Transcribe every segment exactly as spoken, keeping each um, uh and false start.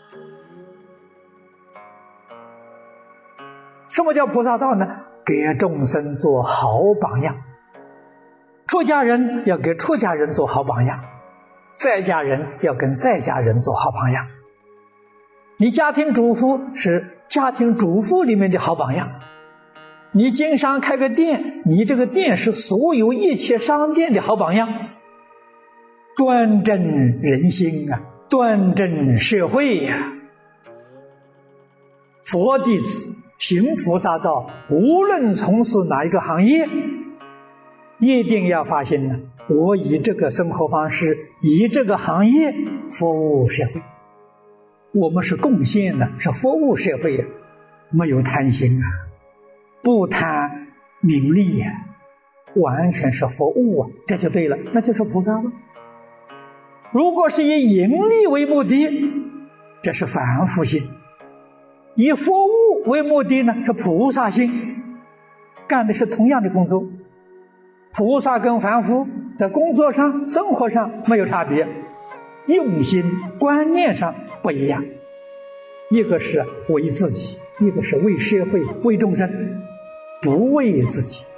什么叫菩萨道呢？给众生做好榜样。出家人要给出家人做好榜样，在家人要跟在家人做好榜样。你家庭主妇是家庭主妇里面的好榜样，你经商开个店，你这个店是所有一切商店的好榜样。端正人心啊，端正社会呀、啊。佛弟子行菩萨道，无论从事哪一个行业，一定要发现呢，我以这个生活方式，以这个行业服务社会。我们是贡献的，是服务社会呀，没有贪心啊，不贪名利呀，完全是服务啊，这就对了，那就是菩萨了。如果是以盈利为目的，这是凡夫心；以服务为目的呢，是菩萨心。干的是同样的工作，菩萨跟凡夫在工作上、生活上没有差别，用心观念上不一样，一个是为自己，一个是为社会、为众生，不为自己。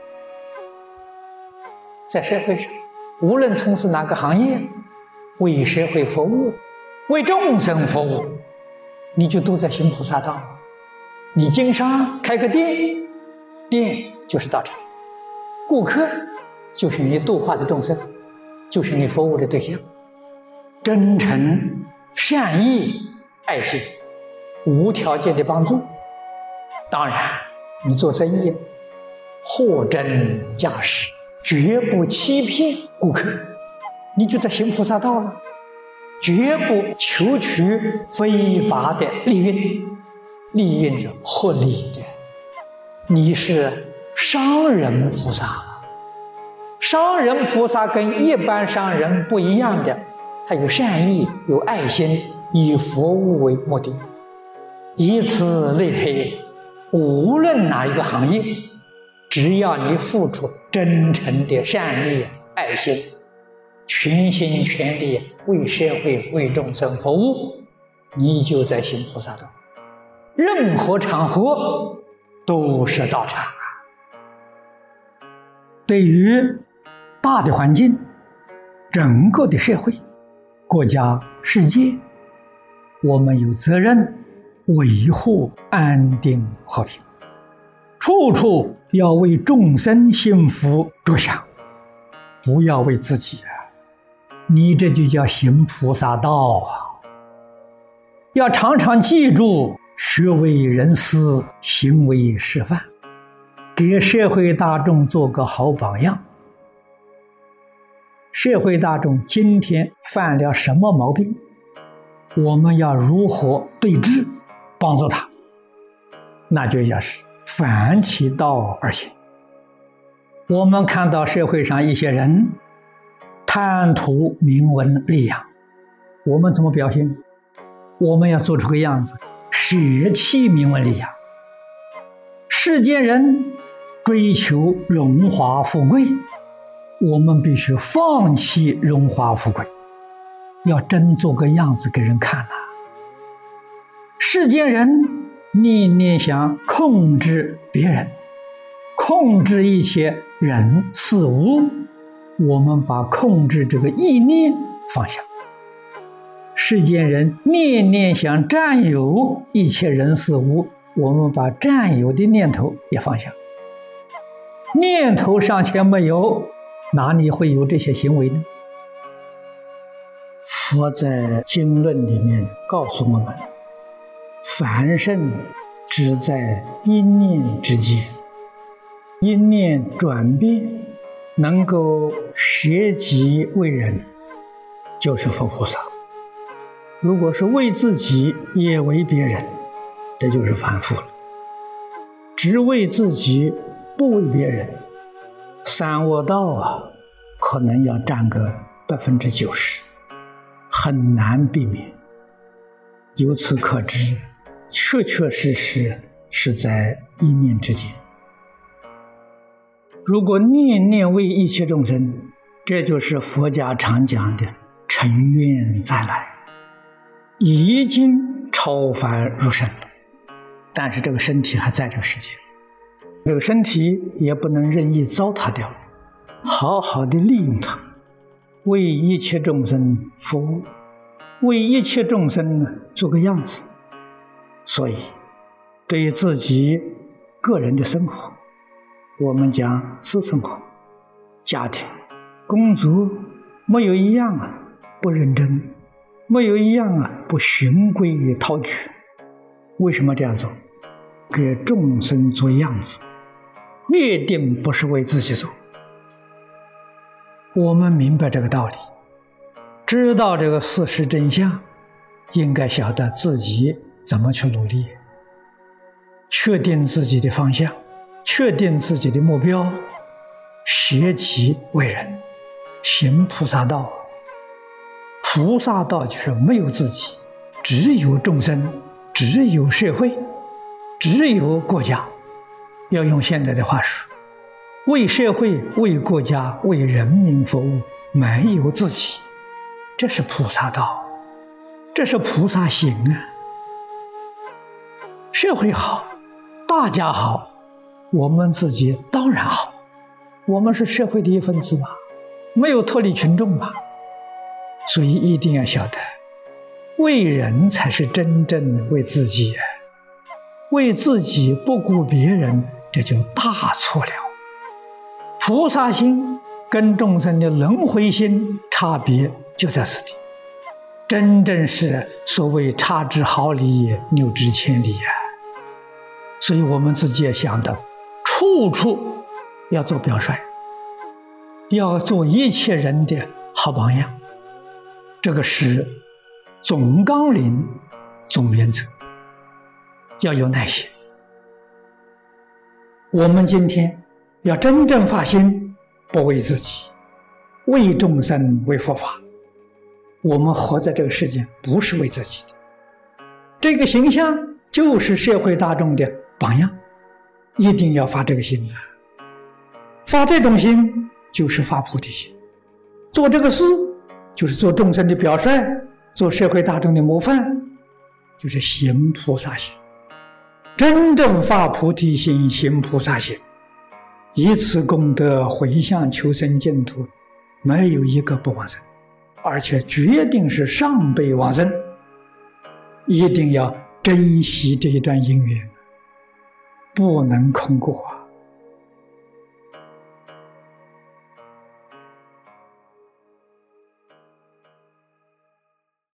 在社会上，无论从事哪个行业，为社会服务，为众生服务，你就都在行菩萨道。你经商开个店，店就是道场，顾客就是你度化的众生，就是你服务的对象。真诚、善意、爱心，无条件的帮助。当然，你做生意，货真价实，绝不欺骗顾客，你就在行菩萨道了，绝不求取非法的利润，利润是合理的。你是商人菩萨，商人菩萨跟一般商人不一样的，他有善意，有爱心，以服务为目的。以此类推，无论哪一个行业，只要你付出真诚的善意、爱心，全心全力为社会、为众生服务，你就在行菩萨道。任何场合都是道场啊。对于大的环境，整个的社会、国家、世界，我们有责任维护安定和平，处处要为众生幸福着想，不要为自己啊！你这就叫行菩萨道啊！要常常记住，学为人师，行为示范，给社会大众做个好榜样。社会大众今天犯了什么毛病，我们要如何对治，帮助他，那就要是反其道而行。我们看到社会上一些人贪图名闻利养，我们怎么表现？我们要做出个样子，舍弃名闻利养。世间人追求荣华富贵，我们必须放弃荣华富贵，要真做个样子给人看啊。世间人念念想控制别人，控制一切人事物，我们把控制这个意念放下。世间人念念想占有一切人事物，我们把占有的念头也放下。念头尚且没有，哪里会有这些行为呢？佛在经论里面告诉我们，凡圣只在一念之间，一念转变，能够舍己为人，就是佛菩萨。如果是为自己也为别人，这就是凡夫了。只为自己不为别人，三恶道啊，可能要占个百分之九十，很难避免。由此可知，确确实实是在一念之间。如果念念为一切众生，这就是佛家常讲的成愿再来，已经超凡入圣了，但是这个身体还在这个世界，这个身体也不能任意糟蹋掉，好好的利用它，为一切众生服务，为一切众生做个样子。所以对于自己个人的生活，我们讲私生活、家庭、工作，没有一样啊不认真，没有一样啊不循规蹈矩。为什么这样做？给众生做样子，一定不是为自己做。我们明白这个道理，知道这个事实真相，应该晓得自己怎么去努力，确定自己的方向，确定自己的目标，舍己为人，行菩萨道。菩萨道就是没有自己，只有众生，只有社会，只有国家。要用现在的话说，为社会、为国家、为人民服务，没有自己，这是菩萨道，这是菩萨行啊。社会好，大家好，我们自己当然好，我们是社会的一份子嘛，没有脱离群众嘛。所以一定要晓得，为人才是真正为自己，为自己不顾别人，这就大错了。菩萨心跟众生的轮回心差别就在此地，真正是所谓差之毫厘，谬之千里啊！所以我们自己也想到，处处要做表率，要做一切人的好榜样。这个是总纲领、总原则，要有耐心。我们今天要真正发心，不为自己，为众生，为佛法。我们活在这个世界，不是为自己的。这个形象就是社会大众的榜样，一定要发这个心。发这种心，就是发菩提心。做这个事，就是做众生的表率，做社会大众的模范，就是行菩萨行。真正发菩提心，行菩萨行，以此功德回向求生净土，没有一个不往生，而且决定是上辈往生。一定要珍惜这一段因缘，不能空过。